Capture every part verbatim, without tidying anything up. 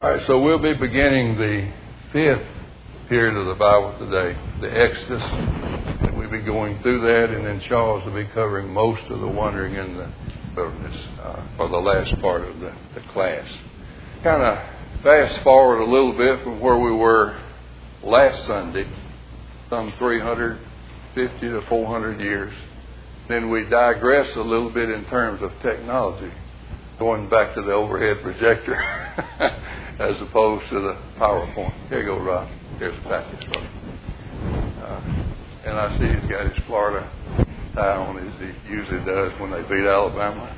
All right, so we'll be beginning the fifth period of the Bible today, the Exodus. And we'll be going through that, and then Charles will be covering most of the wandering in the wilderness uh, for the last part of the, the class. Kind of fast forward a little bit from where we were last Sunday, some three hundred fifty to four hundred years. Then we digress a little bit in terms of technology, going back to the overhead projector as opposed to the PowerPoint. Here you go, Rob. Here's a package for you. Uh, and I see he's got his Florida tie on as he usually does when they beat Alabama.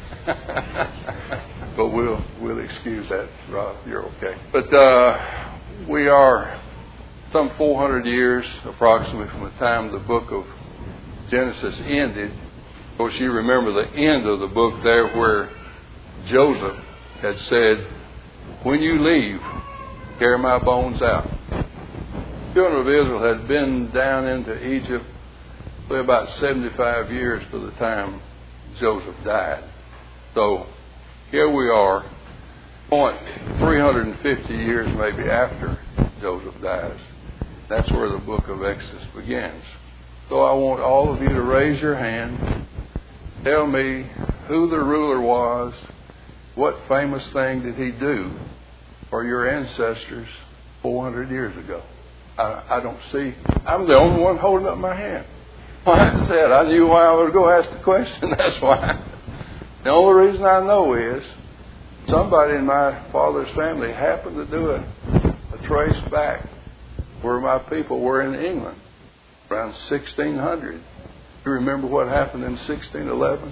But we'll we'll excuse that, Rob. You're okay. But uh, we are some four hundred years approximately from the time the book of Genesis ended. Of course, you remember the end of the book there where Joseph had said, "When you leave, carry my bones out." The children of Israel had been down into Egypt for about seventy-five years by the time Joseph died. So here we are, point three hundred fifty years maybe after Joseph dies. That's where the book of Exodus begins. So I want all of you to raise your hand. Tell me who the ruler was. What famous thing did he do for your ancestors four hundred years ago? I, I don't see. I'm the only one holding up my hand. Like I said, I knew why I was going to ask the question. That's why. The only reason I know is somebody in my father's family happened to do a, a trace back where my people were in England around sixteen hundred. You remember what happened in sixteen eleven?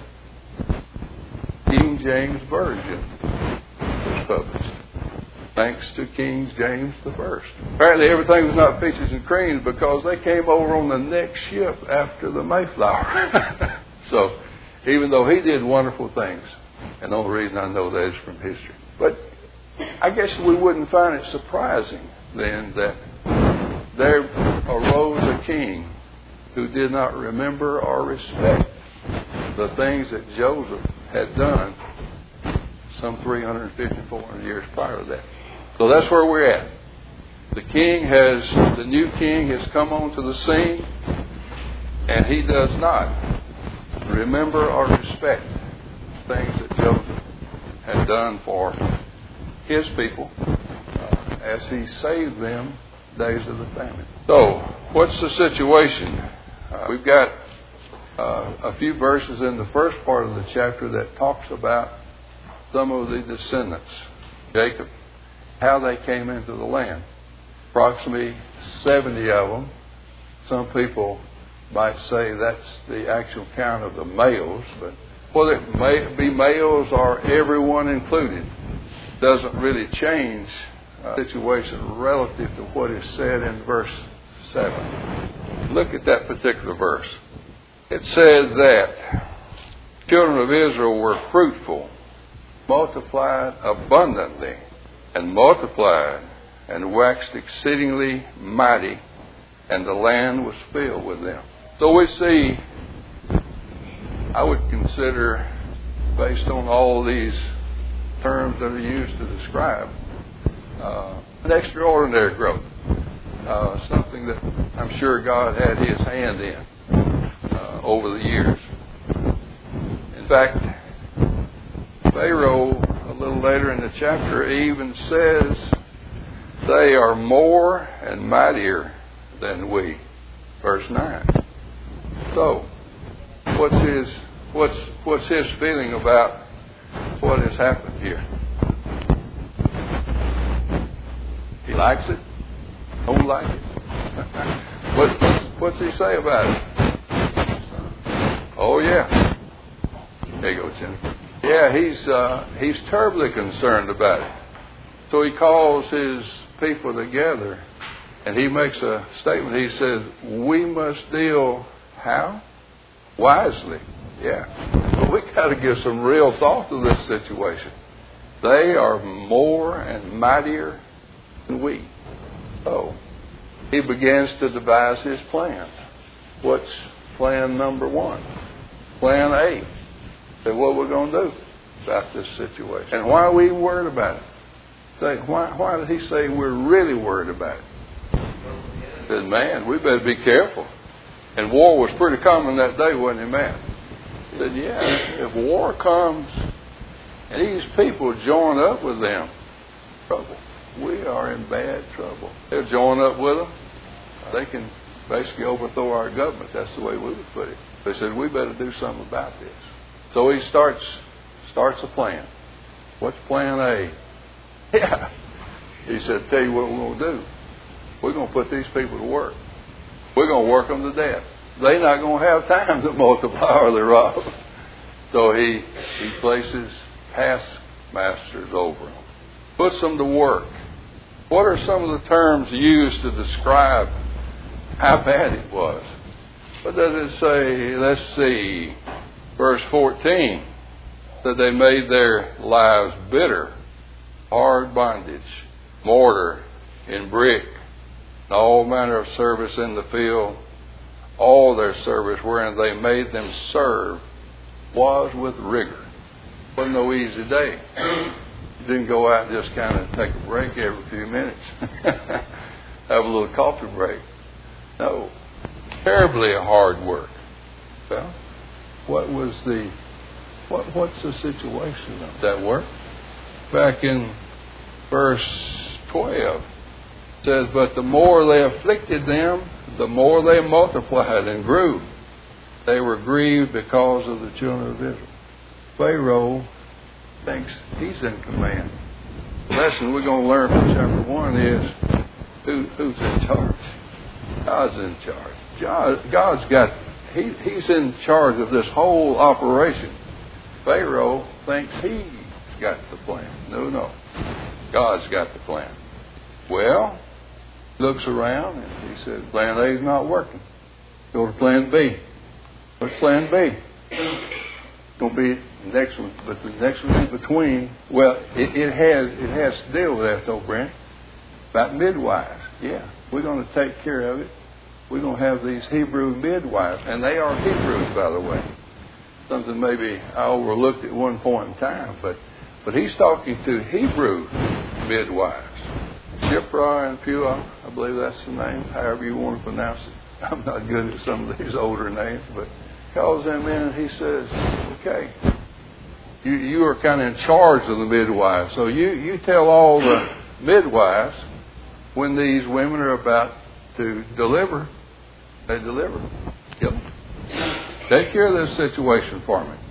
King James Version was published. Thanks to King James the First. Apparently everything was not peaches and creams because they came over on the next ship after the Mayflower. So even though he did wonderful things, and the only reason I know that is from history. But I guess we wouldn't find it surprising then that there arose a king who did not remember or respect the things that Joseph had done some three hundred fifty, four hundred years prior to that. So that's where we're at. The king has, the new king has come onto the scene, and he does not remember or respect things that Joseph had done for his people uh, as he saved them days of the famine. So, what's the situation? Uh, we've got uh, a few verses in the first part of the chapter that talks about some of the descendants, Jacob, how they came into the land. Approximately seventy of them. Some people might say that's the actual count of the males, but whether it may be males or everyone included doesn't really change the situation relative to what is said in verse seven. Look at that particular verse. It says that children of Israel were fruitful, multiplied abundantly, and multiplied and waxed exceedingly mighty, and the land was filled with them. So we see, I would consider, based on all these terms that are used to describe, uh, an extraordinary growth. Uh, something that I'm sure God had His hand in uh, over the years. In fact, Pharaoh, a little later in the chapter, even says they are more and mightier than we. Verse nine. So, what's his what's what's his feeling about what has happened here? He likes it? Don't like it? what, what's, what's he say about it? Oh yeah. There you go, Jennifer. Yeah, he's uh, he's terribly concerned about it. So he calls his people together and he makes a statement. He says, we must deal how? Wisely. Yeah. But we got to give some real thought to this situation. They are more and mightier than we. So he begins to devise his plan. What's plan number one? Plan A. Say what we're going to do about this situation. And why are we worried about it? Say, why, why did he say we're really worried about it? He said, man, we better be careful. And war was pretty common that day, wasn't it, Matt? He said, yeah, if war comes and these people join up with them, trouble. We are in bad trouble. They'll join up with them. They can basically overthrow our government. That's the way we would put it. They said, we better do something about this. So he starts starts a plan. What's plan A? Yeah. He said, tell you what we're going to do. We're going to put these people to work. We're going to work them to death. They're not going to have time to multiply or to rob. So he, he places taskmasters over them. Puts them to work. What are some of the terms used to describe how bad it was? What does it say? Let's see. Verse fourteen. That they made their lives bitter, hard bondage, mortar and brick, and all manner of service in the field. All their service wherein they made them serve was with rigor. It wasn't no easy day. You didn't go out and just kind of take a break every few minutes. Have a little coffee break. No. Terribly hard work. Well, what was the, what what's the situation of that work? Back in verse twelve, it says, but the more they afflicted them, the more they multiplied and grew. They were grieved because of the children of Israel. Pharaoh thinks he's in command. The lesson we're going to learn from chapter one is who, who's in charge. God's in charge. God, God's got, he, he's in charge of this whole operation. Pharaoh thinks he's got the plan. No, no. God's got the plan. Well, looks around and he says, plan A is not working. Go to plan B. What's plan B? It's going to be the next one, but the next one in between, well, it, it has it has to deal with that though, Brent. About midwives. Yeah, we're going to take care of it. We're going to have these Hebrew midwives, and they are Hebrews, by the way. Something maybe I overlooked at one point in time, but but he's talking to Hebrew midwives. Shiphrah and Puah, I believe that's the name, however you want to pronounce it. I'm not good at some of these older names, but calls them in and he says, okay, you you are kind of in charge of the midwives. So you, you tell all the midwives when these women are about to deliver, they deliver. Yep. Take care of this situation for me.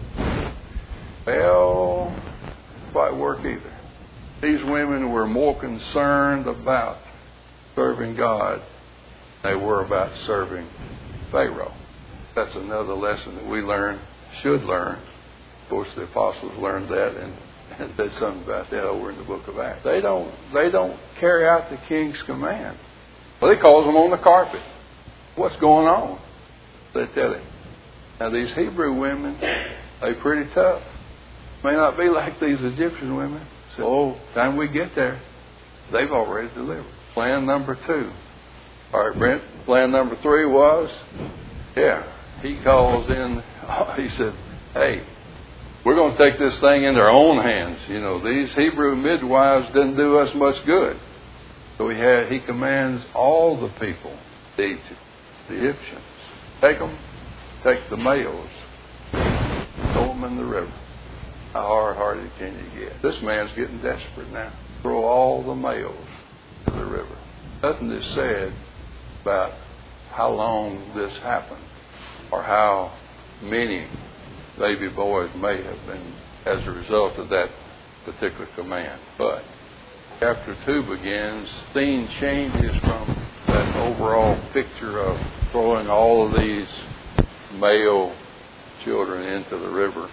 Well, it won't work either. These women were more concerned about serving God than they were about serving Pharaoh. That's another lesson that we learn, should learn. Of course, the apostles learned that and, and did something about that over in the book of Acts. They don't, they don't carry out the king's command. Well, he calls them on the carpet. What's going on? They tell him. Now, these Hebrew women, they're pretty tough. May not be like these Egyptian women. So, oh, time we get there, they've already delivered. Plan number two. All right, Brent, plan number three was, yeah, he calls in, he said, hey, we're going to take this thing into our own hands. You know, these Hebrew midwives didn't do us much good. So he had, he commands all the people, the Egypt, the Egyptians, take them, take the males, throw them in the river. How hard-hearted can you get? This man's getting desperate now. Throw all the males to the river. Nothing is said about how long this happened or how many baby boys may have been as a result of that particular command. But chapter two begins, scene changes from that overall picture of throwing all of these male children into the river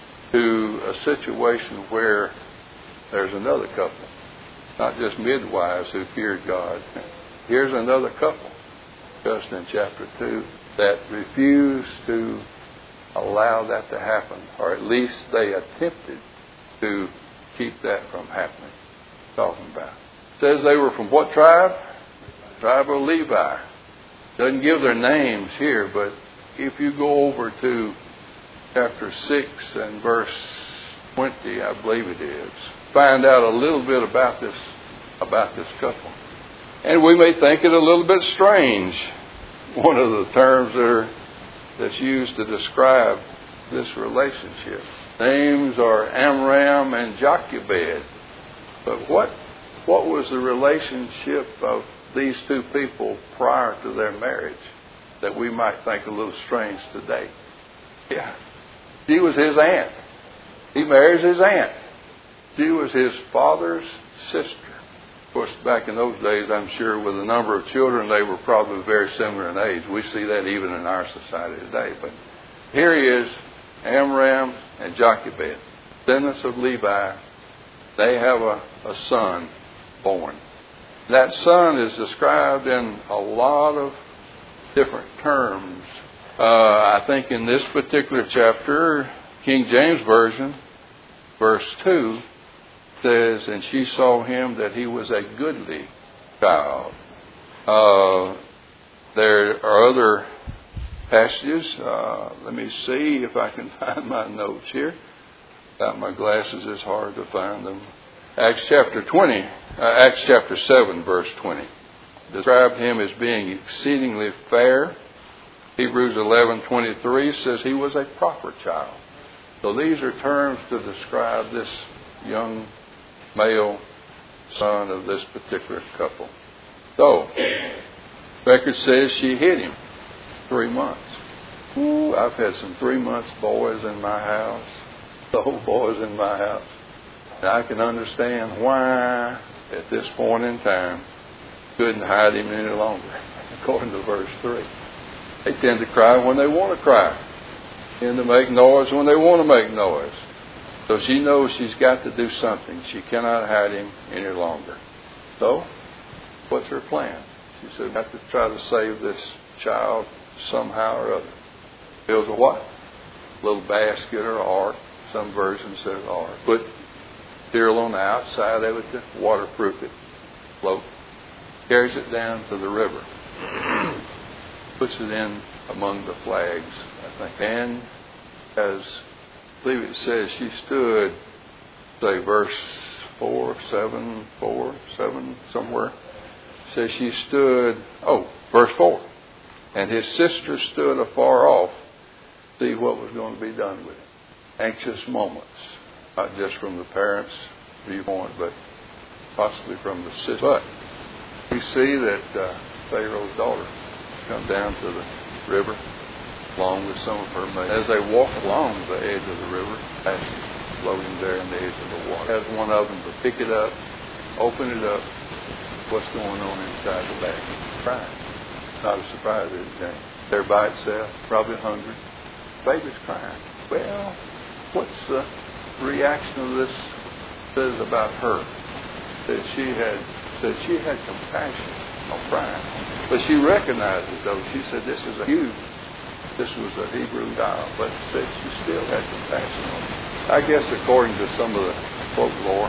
to a situation where there's another couple, not just midwives who feared God. Here's another couple, just in chapter two, that refused to allow that to happen, or at least they attempted to keep that from happening. Talking about. It says they were from what tribe? Tribe of Levi. Doesn't give their names here, but if you go over to chapter six and verse twenty, I believe it is, find out a little bit about this about this couple. And we may think it a little bit strange. One of the terms that are, that's used to describe this relationship. Names are Amram and Jochebed. But what what was the relationship of these two people prior to their marriage that we might think a little strange today? Yeah. She was his aunt. He marries his aunt. She was his father's sister. Of course, back in those days, I'm sure with the number of children, they were probably very similar in age. We see that even in our society today. But here he is, Amram and Jochebed, descendants of Levi. They have a, a son born. That son is described in a lot of different terms. Uh, I think in this particular chapter, King James Version, verse two, says, and she saw him that he was a goodly child. Uh, there are other passages. Uh, let me see if I can find my notes here. Without my glasses, it's hard to find them. Acts chapter twenty, uh, Acts chapter seven, verse twenty, described him as being exceedingly fair. Hebrews eleven twenty-three says he was a proper child. So these are terms to describe this young male son of this particular couple. So, record says she hid him three months. Ooh, I've had some three months boys in my house. The whole boys in my house. And I can understand why, at this point in time, couldn't hide him any longer, according to verse three. They tend to cry when they want to cry. Tend to make noise when they want to make noise. So she knows she's got to do something. She cannot hide him any longer. So, what's her plan? She said, I have to try to save this child somehow or other. Builds a what? A little basket or ark. Some version says ark. Put material on the outside of it to waterproof it. Float. Carries it down to the river. Puts it in among the flags, I think. And as I believe it says, she stood, say, verse four, seven, four, seven, somewhere. It says she stood, oh, verse four. And his sister stood afar off to see what was going to be done with him. Anxious moments, not just from the parents' viewpoint, but possibly from the sister. But we see that uh, Pharaoh's daughter come down to the river along with some of her maids. As they walk along the edge of the river, basket floating there in the edge of the water, has one of them to pick it up, open it up. What's going on inside the basket? Crying. Not a surprise, is it, James? There by itself, probably hungry. Baby's crying. Well, what's the reaction of this says about her? That she had said she had compassion on crying. But she recognized it, though. She said, this is a huge, this was a Hebrew child, but said she still had compassion on it. I guess according to some of the folklore,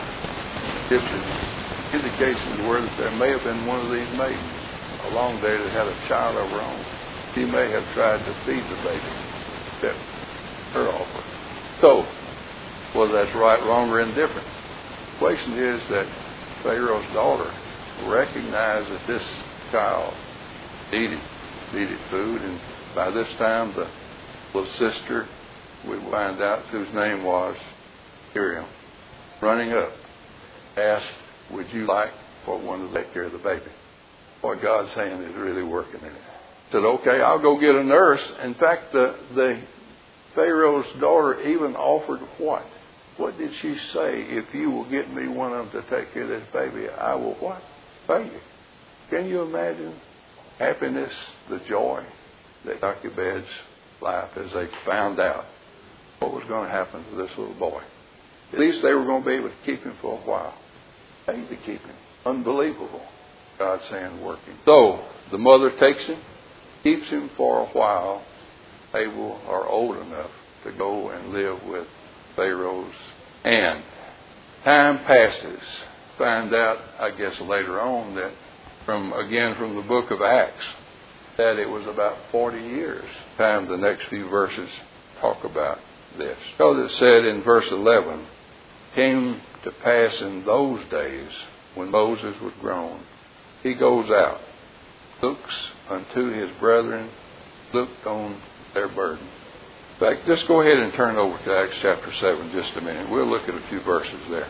indications were that there may have been one of these maidens along there that had a child of her own. She may have tried to feed the baby, except her offer. So, whether that's right, wrong, or indifferent, the question is that Pharaoh's daughter recognized that this child needed, needed food, and by this time the little sister, we find out whose name was Miriam, running up, asked, would you like for one to take care of the baby? Boy, God's hand is really working in it. Said, okay, I'll go get a nurse. In fact, the, the Pharaoh's daughter even offered what? What did she say? If you will get me one of them to take care of this baby, I will what? Pay you. Can you imagine happiness, the joy that Jochebed's life as they found out what was going to happen to this little boy? At least they were going to be able to keep him for a while. Paid to keep him. Unbelievable. God's hand working. So, the mother takes him, keeps him for a while, able or old enough to go and live with Pharaoh's aunt. Time passes. Find out, I guess later on, that from again from the book of Acts, that it was about forty years. Time the next few verses talk about this. So it said in verse eleven, came to pass in those days when Moses was grown. He goes out, looks unto his brethren, looked on their burden. In fact, just go ahead and turn over to Acts chapter seven just a minute. We'll look at a few verses there.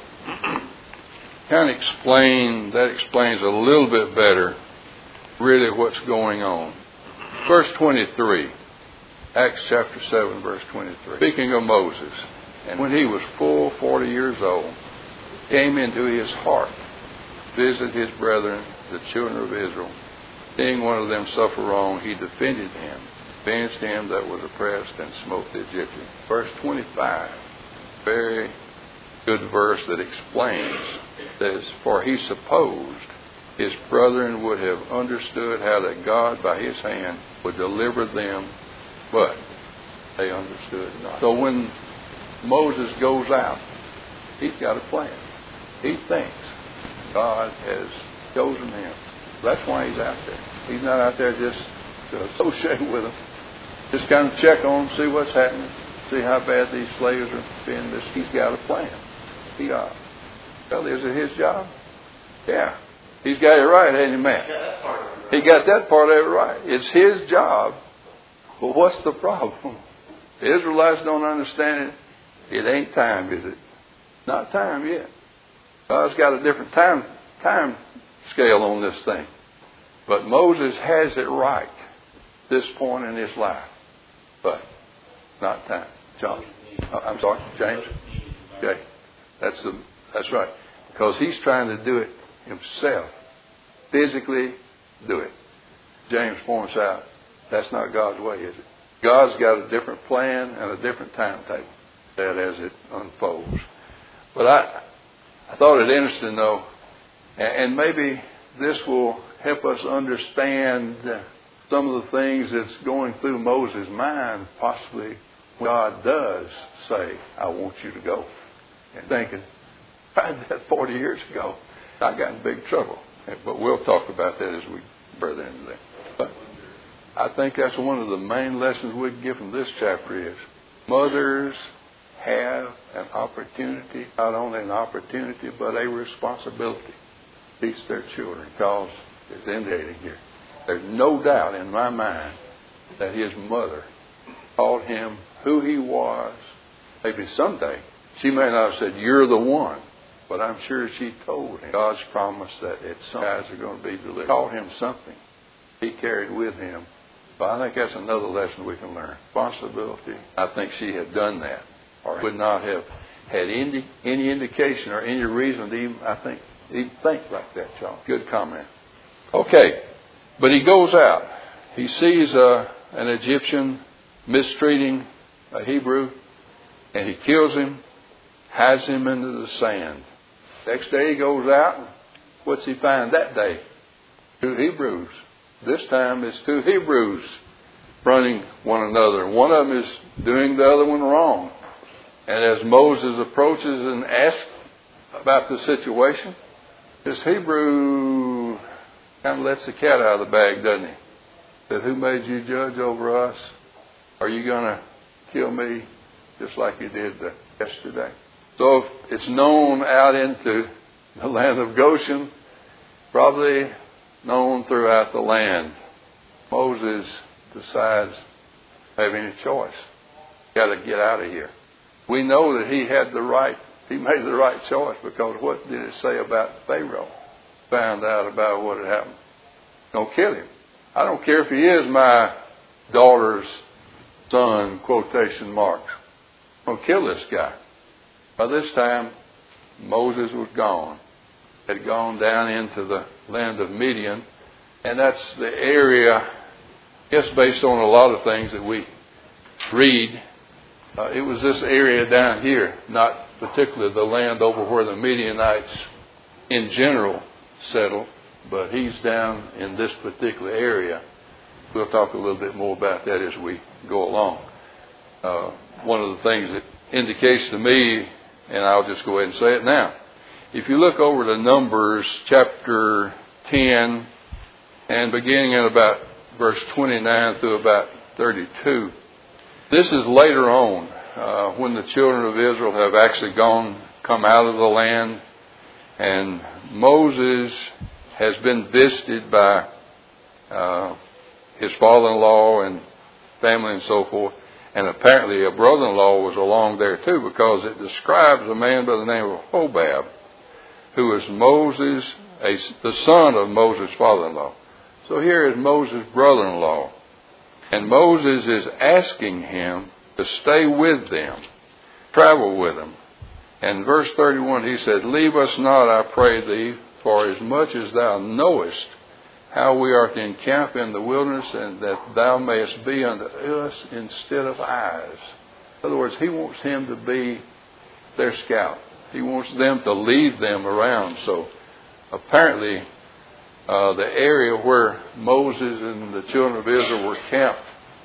Kind of explain, that explains a little bit better really what's going on. Verse twenty-three, Acts chapter seven, verse twenty-three. Speaking of Moses, and when he was full forty years old, came into his heart, visit his brethren, the children of Israel. Seeing one of them suffer wrong, he defended him, avenged him that was oppressed, and smote the Egyptian. Verse twenty-five, very good verse that explains this. For he supposed his brethren would have understood how that God by his hand would deliver them, but they understood not. So when Moses goes out, he's got a plan. He thinks God has chosen him. That's why he's out there. He's not out there just to associate with them, just kind of check on them, see what's happening, see how bad these slaves are being. This, he's got a plan. He, uh, well, is it his job? Yeah. He's got it right, ain't he, Matt? He got that part of it right. It's his job. But what's the problem? The Israelites don't understand it. It ain't time, is it? Not time yet. God's got a different time time scale on this thing. But Moses has it right this point in his life. But not time. John. Uh, I'm sorry, James? Okay. That's the that's right. Because he's trying to do it himself. Physically do it. James points out that's not God's way, is it? God's got a different plan and a different timetable that as it unfolds. But I I thought it interesting though, and maybe this will help us understand some of the things that's going through Moses' mind, possibly when God does say, I want you to go. And thinking, I did that forty years ago. I got in big trouble. But we'll talk about that as we further into that. But I think that's one of the main lessons we can get from this chapter is mothers have an opportunity, not only an opportunity, but a responsibility to teach their children, because it's indicating here. There's no doubt in my mind that his mother taught him who he was. Maybe someday she may not have said, you're the one, but I'm sure she told him God's promise that at some guys are going to be delivered. Taught him something he carried with him. But I think that's another lesson we can learn. Responsibility. I think she had done that, or would not have had any, any indication or any reason to even, I think, even think like that, John. Good comment. Okay, but he goes out. He sees uh, an Egyptian mistreating a Hebrew, and he kills him, hides him into the sand. Next day he goes out, and what's he find that day? Two Hebrews. This time it's two Hebrews running one another. One of them is doing the other one wrong. And as Moses approaches and asks about the situation, this Hebrew kind of lets the cat out of the bag, doesn't he? Said, who made you judge over us? Are you going to kill me just like you did the, yesterday? So if it's known out into the land of Goshen, probably known throughout the land. Moses decides to have any choice. Got to get out of here. We know that he had the right, he made the right choice, because what did it say about Pharaoh? Found out about what had happened. Don't kill him. I don't care if he is my daughter's son, quotation marks. Don't kill this guy. By this time, Moses was gone. Had gone down into the land of Midian. And that's the area, I guess based on a lot of things that we read, uh, it was this area down here, not particularly the land over where the Midianites in general settled, but he's down in this particular area. We'll talk a little bit more about that as we go along. Uh, one of the things that indicates to me, and I'll just go ahead and say it now, if you look over to Numbers chapter ten and beginning at about verse twenty-nine through about thirty-two, this is later on uh, when the children of Israel have actually gone come out of the land, and Moses has been visited by uh, his father-in-law and family and so forth. And apparently a brother-in-law was along there too, because it describes a man by the name of Hobab, who is Moses, a, the son of Moses' father-in-law. So here is Moses' brother-in-law. And Moses is asking him to stay with them, travel with them. And verse thirty-one, he said, "Leave us not, I pray thee, for as much as thou knowest how we are to encamp in the wilderness, and that thou mayest be unto us instead of eyes." In other words, he wants him to be their scout. He wants them to lead them around. So apparently uh, the area where Moses and the children of Israel were camped,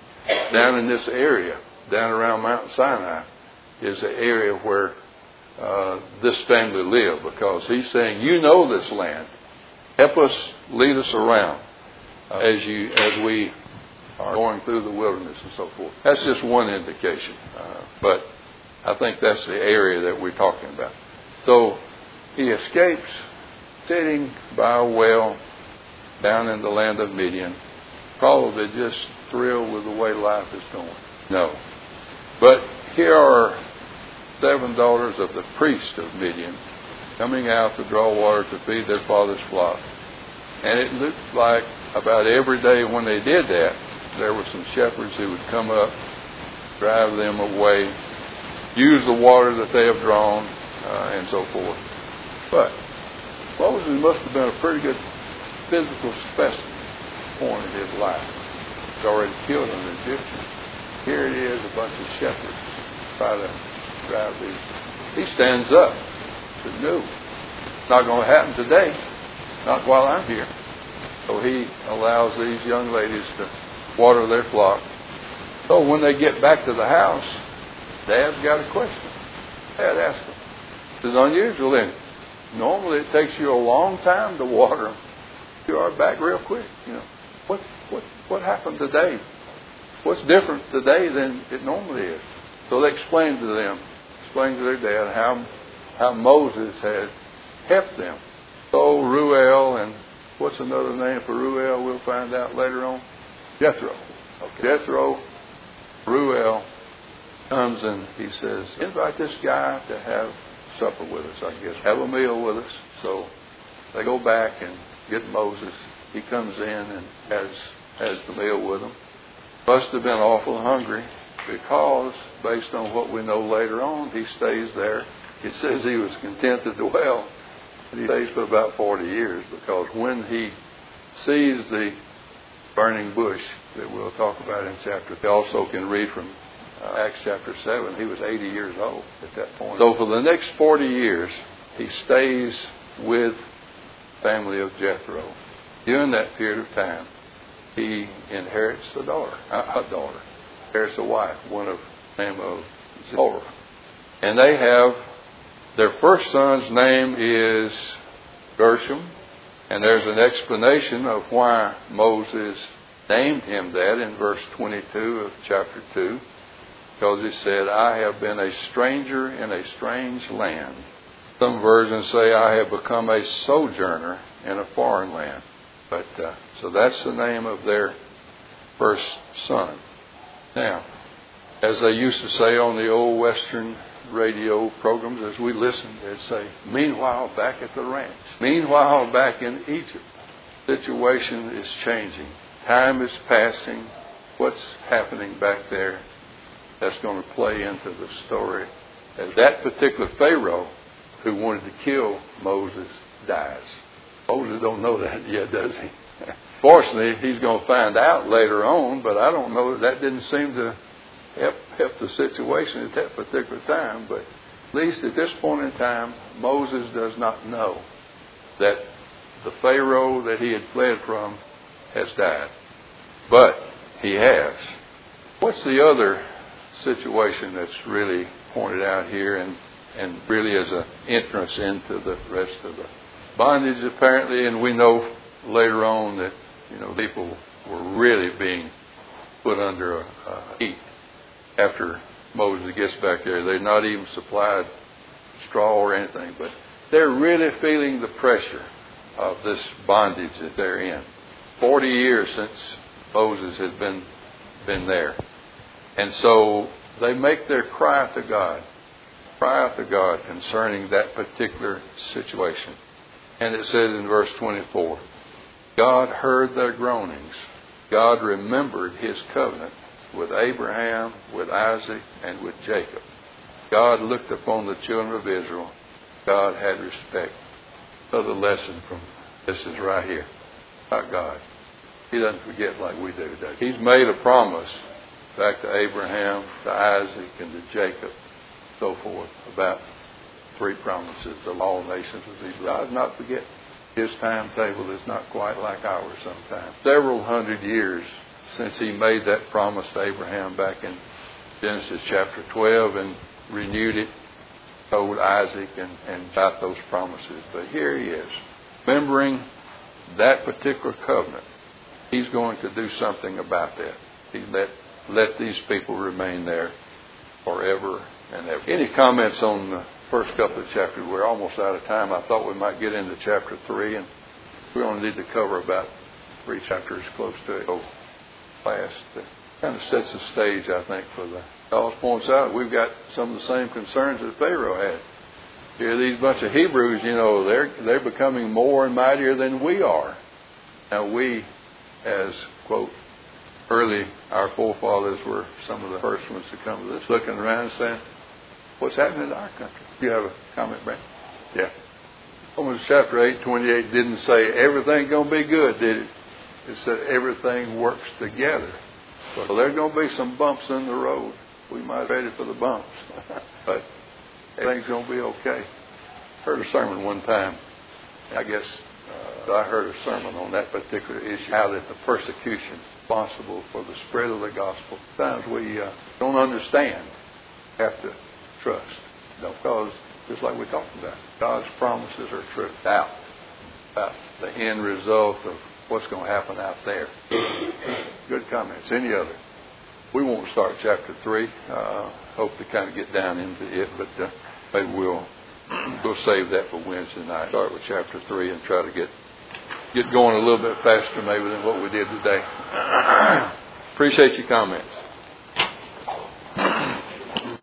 down in this area, down around Mount Sinai, is the area where uh, this family lived, because he's saying, you know this land. Help us, lead us around uh, as you as we are going through the wilderness and so forth. That's just one indication. Uh, but I think that's the area that we're talking about. So he escapes sitting by a well down in the land of Midian, probably just thrilled with the way life is going. No. But here are seven daughters of the priest of Midian coming out to draw water to feed their father's flock. And it looked like about every day when they did that, there were some shepherds who would come up, drive them away, use the water that they have drawn, uh, and so forth. But Moses must have been a pretty good physical specimen at this point in his life. He's already killed an Egyptian. Here it is, a bunch of shepherds try to drive these. He stands up. He said, no, it's not going to happen today. Not while I'm here. So he allows these young ladies to water their flock. So when they get back to the house, Dad's got a question. Dad asked them. It's unusual, isn't it? Normally it takes you a long time to water them. You are back real quick. You know, what what what happened today? What's different today than it normally is? So they explained to them, explained to their dad how how Moses had helped them. So Ruel, and what's another name for Ruel? We'll find out later on. Jethro. Okay. Jethro, Ruel comes and he says, invite this guy to have supper with us, I guess. Have a meal with us. So they go back and get Moses. He comes in and has has the meal with them. Must have been awful hungry, because based on what we know later on, he stays there. It says he was content to dwell. He stays for about forty years, because when he sees the burning bush that we'll talk about in chapter, we also can read from uh, Acts chapter seven, he was eighty years old at that point. So for the next forty years, he stays with the family of Jethro. During that period of time, he inherits a daughter, a daughter, inherits a wife, one of the name of Zipporah. And they have, their first son's name is Gershom, and there's an explanation of why Moses named him that in verse twenty-two of chapter two, because he said, I have been a stranger in a strange land. Some versions say, I have become a sojourner in a foreign land. But uh, so that's the name of their first son. Now, as they used to say on the old Western radio programs, as we listened, they'd say, meanwhile back at the ranch. Meanwhile back in Egypt, the situation is changing. Time is passing. What's happening back there? That's going to play into the story. As that particular Pharaoh who wanted to kill Moses dies. Moses don't know that yet, does he? Fortunately, he's going to find out later on, but I don't know. That didn't seem to help, help the situation at that particular time. But at least at this point in time, Moses does not know that the Pharaoh that he had fled from has died. But he has. What's the other situation that's really pointed out here and, and really is an entrance into the rest of the bondage, apparently? And we know later on that, you know, people were really being put under a, a heat after Moses gets back there. They're not even supplied straw or anything, but they're really feeling the pressure of this bondage that they're in. Forty years since Moses has been been there. And so they make their cry to God, cry out to God concerning that particular situation. And it says in verse twenty-four, God heard their groanings. God remembered his covenant with Abraham, with Isaac, and with Jacob. God looked upon the children of Israel. God had respect. Another lesson from this is right here about God. He doesn't forget like we do, does he? He's made a promise back to Abraham, to Isaac, and to Jacob, so forth, about three promises to all nations of Israel. God does not forget. His timetable is not quite like ours sometimes. Several hundred years since he made that promise to Abraham back in Genesis chapter twelve and renewed it, told Isaac and, and about those promises. But here he is, remembering that particular covenant. He's going to do something about that. He let, let these people remain there forever and ever. Any comments on the first couple of chapters? We're almost out of time. I thought we might get into chapter three, and we only need to cover about three chapters close to it. So fast. It kind of sets the stage, I think, for the... Charles points out we've got some of the same concerns that Pharaoh had. Here, these bunch of Hebrews, you know, they're they're becoming more and mightier than we are. Now we, as quote, early our forefathers were some of the first ones to come to this, looking around and saying, "What's happening in our country?" Do you have a comment, Brent? Yeah. Romans chapter eight, twenty-eight didn't say everything's going to be good, did it? It said everything works together. So there's going to be some bumps in the road. We might be ready for the bumps, but everything's going to be okay. I heard a sermon one time. I guess uh, I heard a sermon on that particular issue, how that the persecution responsible for the spread of the gospel. Sometimes we uh, don't understand. Have to trust. Because, just like we talked about, God's promises are true. Doubt about the end result of what's going to happen out there. Good comments. Any other? We won't start chapter three. Uh, hope to kind of get down into it, but uh, maybe we'll we'll save that for Wednesday night. Start with chapter three and try to get get going a little bit faster maybe than what we did today. Appreciate your comments.